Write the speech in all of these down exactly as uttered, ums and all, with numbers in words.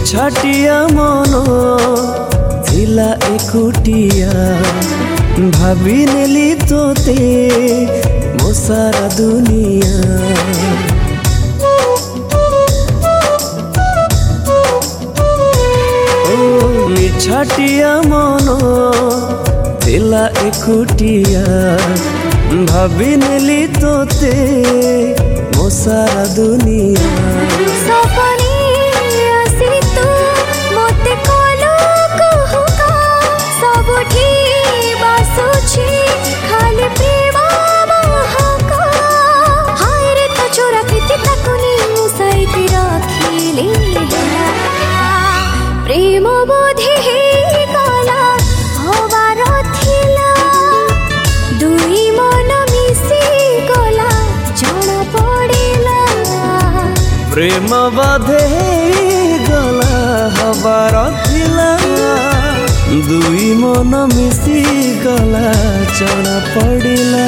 निछाटिया मन थिला एकुटिया भाभी नेली तोते मो सारा दुनिया। निछाटिया मन थिला एकुटिया भाभी नेली तोते मो सारा दुनिया। प्रेम बोधे गला हबार थिला दुई मन मिसी गला जଣା पड़िला। प्रेम बोधे गला हबार थिला दुई मन मिसी गला जଣା पड़िला।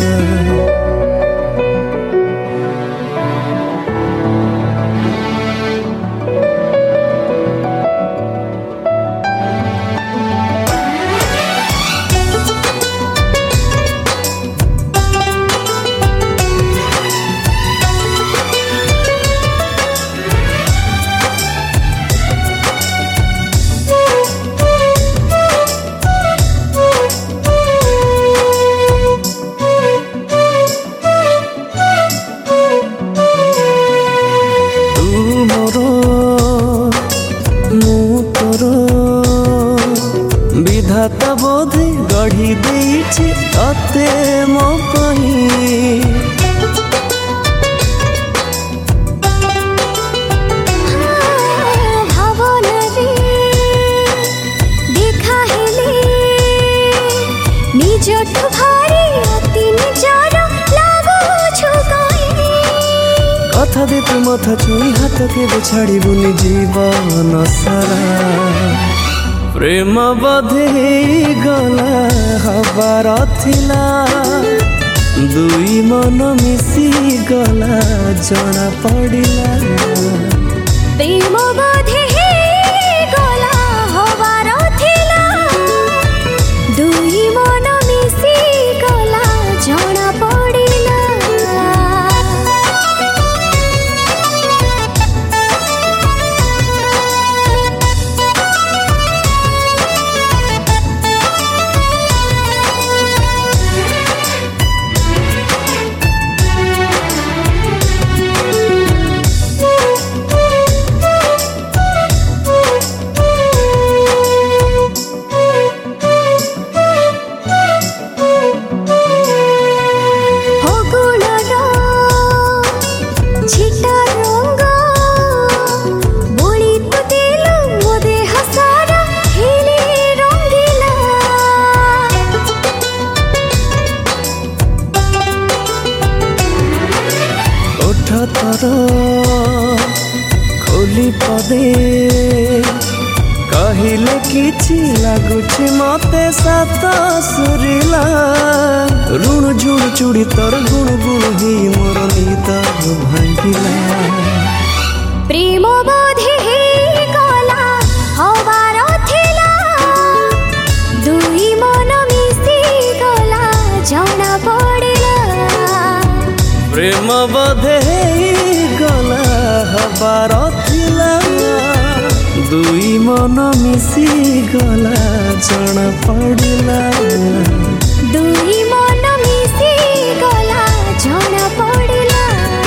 विधाता बोधे गढ़ी देइछि तते मो पई भावना रे देखा हेले निजठ भारी अति निजार लागो छु कई। कथा दे तू मथा छुई हाथ के छाड़ी बुनी जीवन सारा। प्रेम बोधे गला हबार थिला दुई मन मिसी गला जଣା पड़िला। प्रेम बोधे गला हबार थिला दुई मन मिसी गला जଣା पड़िला। खोली पदे कहिले किछि लागुछि मते सात सुरिला। ऋण झुण चुड़ी तोर गुण गुण ही मोर नीत भांगिला। प्रेम बोधे गला हबार थिला दुई मन मिसी गला जଣା पड़िला। प्रेम बोधे गला हबार थिला दुई मन मिसी गला जଣା पड़िला। दुई मन मिसी गला जଣା पड़िला।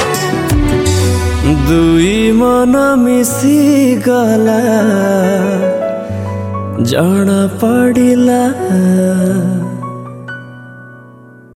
दुई मन मिसी गला जଣା पड़िला।